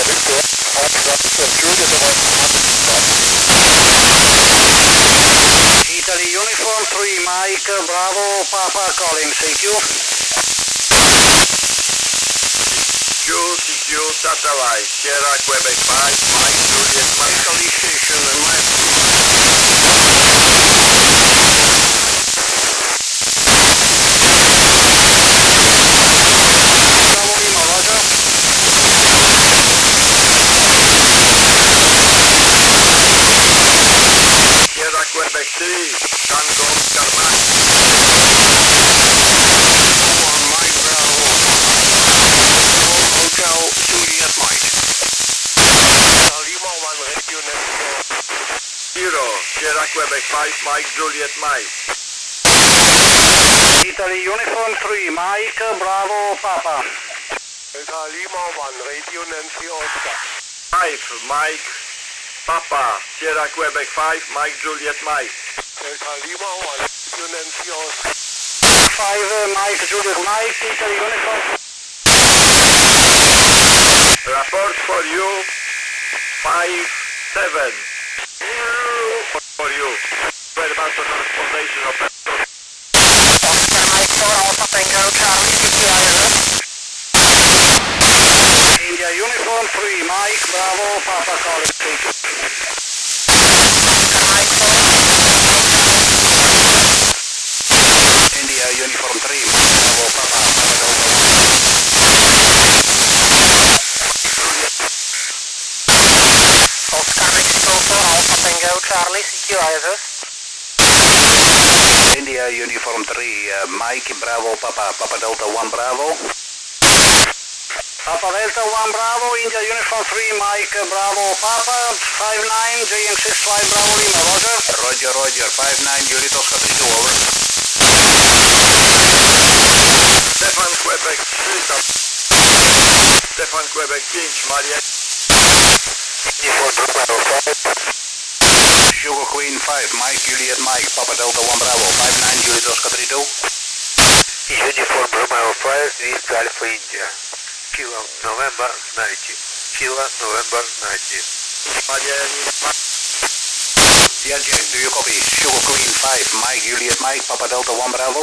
Italy Uniform 3, Mike, Bravo, Papa calling, CQ. CQ satellite, Sierra Quebec 5, Mike, Juliet, Mike, Italy station and Mike. Bravo Lima, roger. Sierra Quebec 3, Tango Oscar Mike. On Mike, Bravo. Hotel, Juliet, Mike. Lima 1, Radio Nancy. 0, Sierra Quebec 5, Mike, Juliet, Mike. Italy Uniform 3, Mike, Bravo, Papa. Lima 1, Radio Nancy Oscar. 5, Mike, Papa, Sierra Quebec 5, Mike, Juliet, Mike. Lima 1, Radio Nancy Oscar. 5, Mike, Juliet, Mike, Italy Uniform. Report for you, 5-7. For you. Very much for transportation of India Uniform 3, Mike, Bravo, Papa calling, CQ. India Uniform 3, Bravo, Papa. Tango Charlie, CQ ISS. India Uniform 3, Mike, Bravo, Papa, Papa Delta 1, Bravo. Papa Delta 1, Bravo, India Uniform 3, Mike, Bravo, Papa, 59, JN65, Bravo, Lima, roger. Roger, Roger, 59, Juliet Oscar 32, over. Stefan Quebec 3, Stefan Quebec 5, Maria. Sugar Queen 5, Mike, Juliet, Mike, Papa Delta 1, Bravo, 59, Juliet Oscar 32. Uniform Romeo 5, East Alpha India. Kilo November 90. Kilo November 90. Yeah, Jack, do you copy? Sugar Queen 5, Mike, Juliet, Mike, Papa Delta 1, Bravo.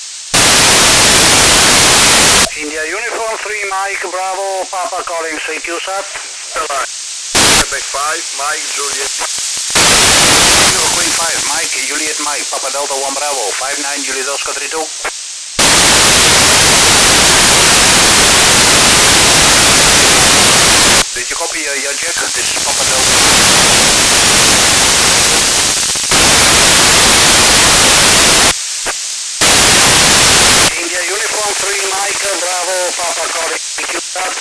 India Uniform 3, Mike, Bravo, Papa calling, CQ SAT. Quebec 5, Mike, Juliet. Sugar Queen 5, Mike, Juliet, Mike, Papa Delta 1, Bravo, 59, Juliet Oscar 32. Did you copy, yeah, Jack? This is Papa Delta. India Uniform 3, Mike, Bravo, Papa calling, CQ SAT.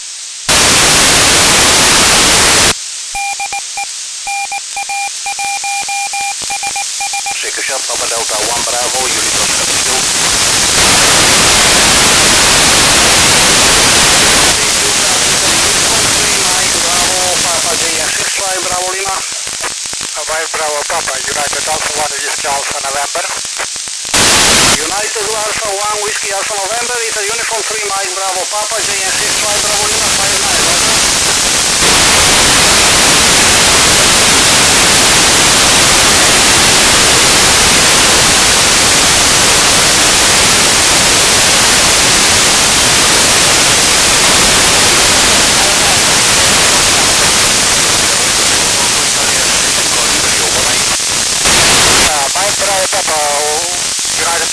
CQ SAT, Papa Delta 1, Bravo, Juliet Oscar 32. Mike, Bravo, Papa JN65, Bravo Lima. Mike Bravo Papa, United Alpha 1 Whiskey Alpha November. United Alpha 1 Whiskey Alpha November, Italy Uniform 3, Mike, Bravo, Papa, JN65, Bravo Lima, 59, roger.